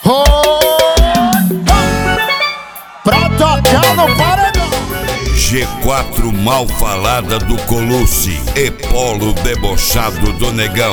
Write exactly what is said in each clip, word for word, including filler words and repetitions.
Oh, pra tocar no paredão. G quatro mal falada do Colucci e Polo debochado do Negão.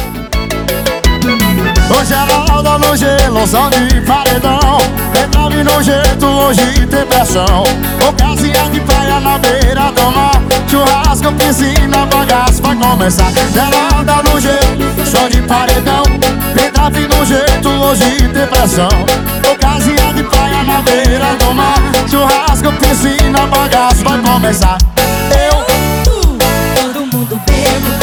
Hoje ela anda no gelo, som de paredão. Entrave no jeito, hoje tem pressão. Ocasião de praia na beira do mar. Churrasco, piscina, bagaço vai começar. Ela anda no jeito, som de paredão. Entrave no jeito, hoje tem pressão. Ocasião de praia na beira do mar. Churrasco, piscina, bagaço vai começar. Eu, todo mundo bebo.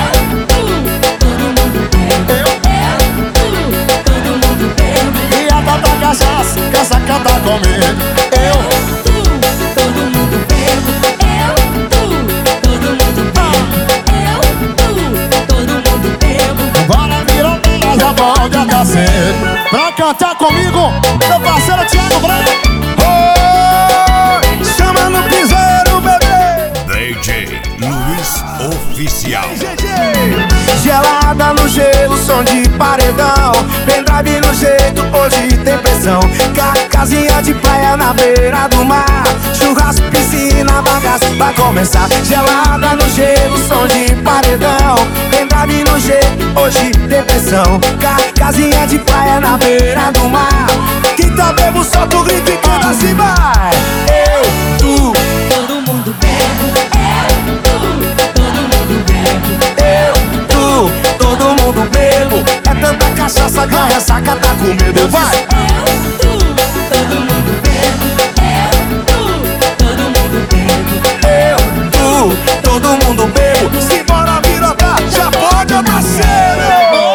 Cachaça, caça cantar comigo. Eu, tu, todo mundo bebo. Eu, tu, todo mundo bebo. Eu, tu, todo mundo bebo. Bora virou bem, já pode até cedo. Pra cantar comigo, meu parceiro Thiago Branco. Oh, chama no piseiro, bebê. D J Luiz Oficial. Gelada no gelo, som de paredão. Pendrive no jeito, hoje tem pressão. Ca Casinha de praia na beira do mar. Churrasco, piscina, bagaço vai começar. Gelada no gelo, som de paredão. Pendrive no jeito, hoje tem pressão. Ca Casinha de praia na beira do mar. Quem tá bebo, solta o grito e canta assim, vai. Eu, tu, todo mundo bebe. Eu, tu, todo mundo bebe. eu, tu, todo mundo bebo. É tanta cachaça que a ressaca tá com medo. Vai! Eu, tu, todo mundo bebe. Eu, tu, todo mundo bebe. Eu, tu, todo mundo bebo. Simbora virotar, já pode andar cedo.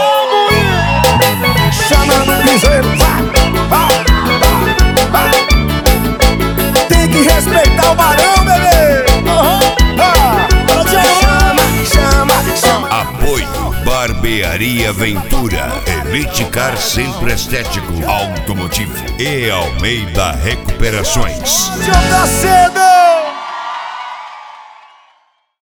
Chama no piseiro, vai, vai, vai, vai. Tem que respeitar o barão, bebê. Ah, chama, chama, chama. Apoio Barbearia Ventura, Elite Car Centro Estético Automotivo e Almeida Recuperações. Já tá cedo.